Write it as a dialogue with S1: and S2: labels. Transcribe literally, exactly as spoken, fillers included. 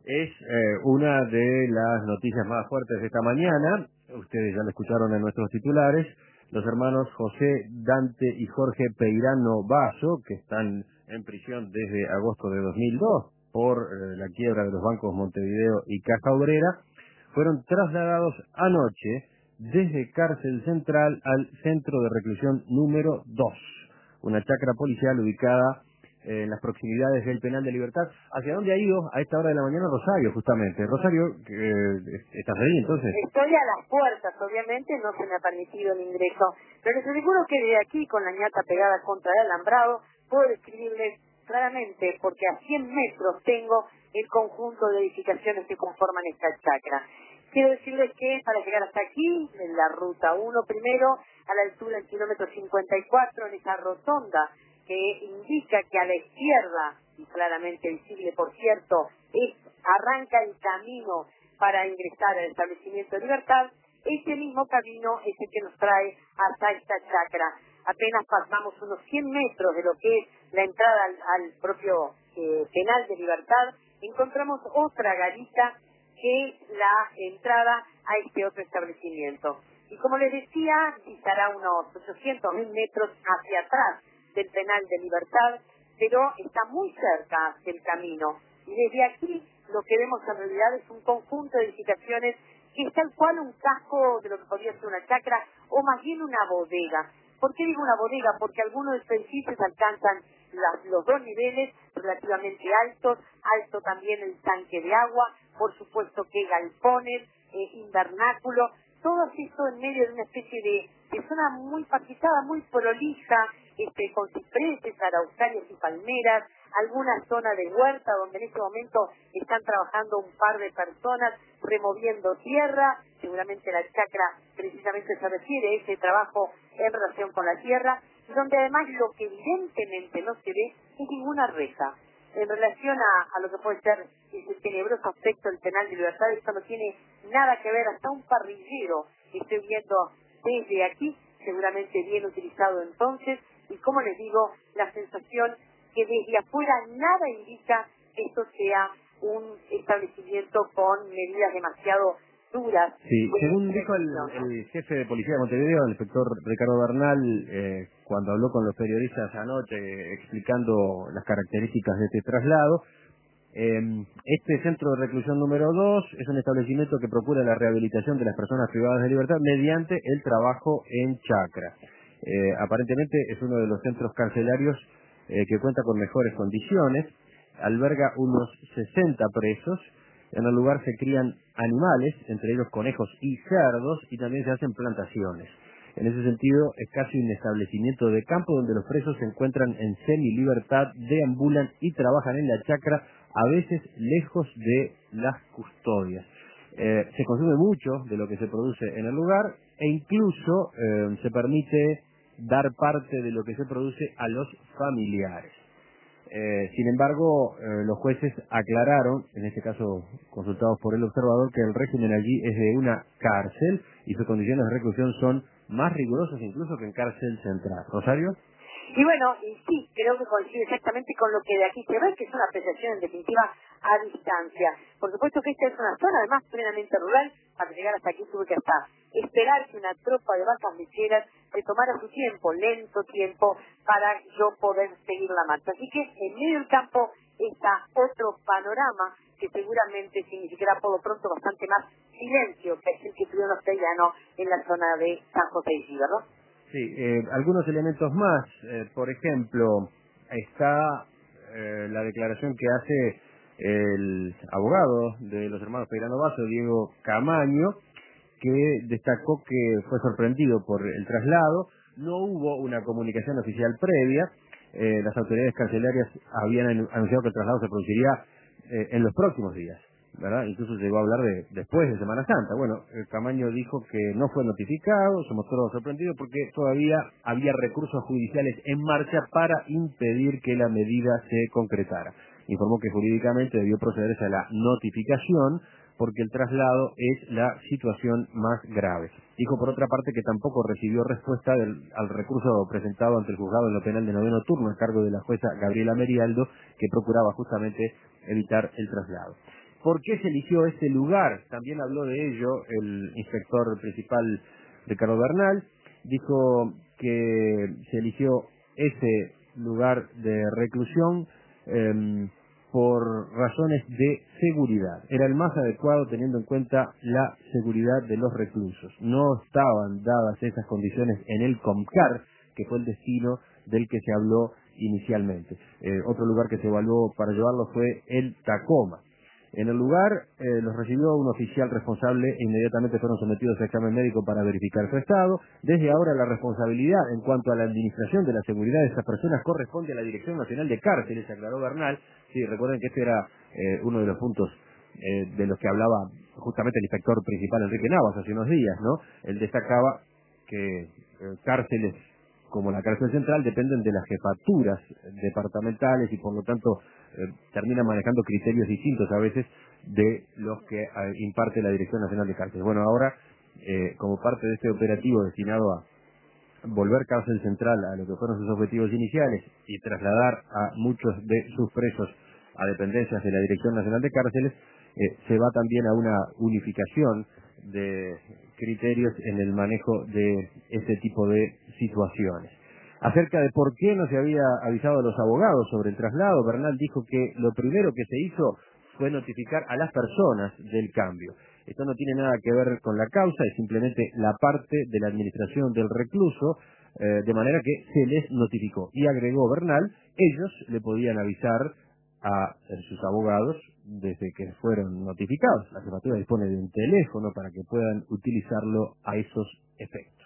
S1: Es eh, una de las noticias más fuertes de esta mañana. Ustedes ya lo escucharon en nuestros titulares. Los hermanos José, Dante y Jorge Peirano Basso, que están en prisión desde agosto de dos mil dos por eh, la quiebra de los bancos Montevideo y Caja Obrera, fueron trasladados anoche desde Cárcel Central al Centro de Reclusión número dos, una chacra policial ubicada eh, en las proximidades del Penal de Libertad. ¿Hacia dónde ha ido a esta hora de la mañana Rosario, justamente? Rosario, eh, ¿estás ahí entonces?
S2: Estoy a las puertas, obviamente, no se me ha permitido el ingreso, pero les aseguro que de aquí, con la ñata pegada contra el alambrado, puedo describirles claramente, porque a cien metros tengo el conjunto de edificaciones que conforman esta chacra. Quiero decirles que para llegar hasta aquí, en la ruta uno primero, a la altura del kilómetro cincuenta y cuatro, en esa rotonda que indica que a la izquierda, y claramente visible por cierto, es, arranca el camino para ingresar al establecimiento de Libertad, ese mismo camino es el que nos trae hasta esta chacra. Apenas pasamos unos cien metros de lo que es la entrada al, al propio eh, Penal de Libertad, encontramos otra garita que es la entrada a este otro establecimiento. Y como les decía, estará unos ochocientos mil metros hacia atrás del Penal de Libertad, pero está muy cerca del camino. Y desde aquí lo que vemos en realidad es un conjunto de edificaciones que es tal cual un casco de lo que podría ser una chacra, o más bien una bodega. ¿Por qué digo una bodega? Porque algunos de estos edificios alcanzan las, los dos niveles relativamente altos, alto también el tanque de agua, por supuesto que galpones, eh, invernáculo, todo esto en medio de una especie de, de zona muy paquetada, muy prolija, este, con cipreses, araucarias y palmeras, alguna zona de huerta donde en este momento están trabajando un par de personas removiendo tierra, seguramente la chacra precisamente se refiere a ese trabajo en relación con la tierra, y donde además lo que evidentemente no se ve es ninguna reja. En relación a, a lo que puede ser ese tenebroso aspecto del Penal de Libertad, esto no tiene nada que ver, hasta un parrillero que estoy viendo desde aquí, seguramente bien utilizado entonces, y como les digo, la sensación que desde afuera nada indica que esto sea un establecimiento con medidas demasiado duras.
S1: Sí, según dijo el, el jefe de policía de Montevideo, el inspector Ricardo Bernal, eh, cuando habló con los periodistas anoche eh, explicando las características de este traslado, eh, este centro de reclusión número dos es un establecimiento que procura la rehabilitación de las personas privadas de libertad mediante el trabajo en chacra. Eh, aparentemente es uno de los centros carcelarios eh, que cuenta con mejores condiciones, alberga unos sesenta presos. En el lugar se crían animales, entre ellos conejos y cerdos, y también se hacen plantaciones. En ese sentido, es casi un establecimiento de campo donde los presos se encuentran en semi-libertad, deambulan y trabajan en la chacra, a veces lejos de las custodias. Eh, se consume mucho de lo que se produce en el lugar, e incluso eh, se permite dar parte de lo que se produce a los familiares. Eh, sin embargo, eh, los jueces aclararon, en este caso consultados por el observador, que el régimen allí es de una cárcel y sus condiciones de reclusión son más rigurosas incluso que en cárcel central. ¿Rosario?
S2: Y bueno, y sí, creo que coincide exactamente con lo que de aquí se ve, que es una apreciación en definitiva a distancia. Por supuesto que esta es una zona además plenamente rural, para llegar hasta aquí tuve que hasta esperar que una tropa de vacas lecheras se tomara su tiempo, lento tiempo, para yo poder seguir la marcha. Así que en medio del campo está otro panorama que seguramente significará por lo pronto bastante más silencio que es el que tuvieron los peruanos en la zona de San José de Isidro, ¿no?
S1: Sí, eh, algunos elementos más, eh, por ejemplo, está eh, la declaración que hace el abogado de los hermanos Peirano Basso, Diego Camaño, que destacó que fue sorprendido por el traslado. No hubo una comunicación oficial previa, eh, las autoridades carcelarias habían anunciado que el traslado se produciría eh, en los próximos días, ¿verdad? Incluso llegó a hablar de después de Semana Santa. Bueno, el Camaño dijo que no fue notificado, se mostró sorprendido porque todavía había recursos judiciales en marcha para impedir que la medida se concretara. Informó que jurídicamente debió procederse a la notificación porque el traslado es la situación más grave. Dijo por otra parte que tampoco recibió respuesta del, al recurso presentado ante el juzgado en lo penal de noveno turno a cargo de la jueza Gabriela Merialdo, que procuraba justamente evitar el traslado. ¿Por qué se eligió este lugar? También habló de ello el inspector principal Ricardo Bernal. Dijo que se eligió ese lugar de reclusión eh, por razones de seguridad. Era el más adecuado teniendo en cuenta la seguridad de los reclusos. No estaban dadas esas condiciones en el Comcar, que fue el destino del que se habló inicialmente. Eh, otro lugar que se evaluó para llevarlo fue el Tacoma. En el lugar eh, los recibió un oficial responsable e inmediatamente fueron sometidos a examen médico para verificar su estado. Desde ahora la responsabilidad en cuanto a la administración de la seguridad de estas personas corresponde a la Dirección Nacional de Cárceles, aclaró Bernal. Sí, recuerden que este era eh, uno de los puntos eh, de los que hablaba justamente el inspector principal Enrique Navas hace unos días, ¿no? Él destacaba que eh, cárceles como la cárcel central dependen de las jefaturas departamentales y por lo tanto eh, terminan manejando criterios distintos a veces de los que eh, imparte la Dirección Nacional de Cárceles. Bueno, ahora, eh, como parte de este operativo destinado a volver cárcel central a lo que fueron sus objetivos iniciales y trasladar a muchos de sus presos a dependencias de la Dirección Nacional de Cárceles, eh, se va también a una unificación de criterios en el manejo de este tipo de situaciones. Acerca de por qué no se había avisado a los abogados sobre el traslado, Bernal dijo que lo primero que se hizo fue notificar a las personas del cambio. Esto no tiene nada que ver con la causa, es simplemente la parte de la administración del recluso, eh, de manera que se les notificó. Y agregó Bernal, ellos le podían avisar a sus abogados desde que fueron notificados. La jefatura dispone de un teléfono para que puedan utilizarlo a esos efectos.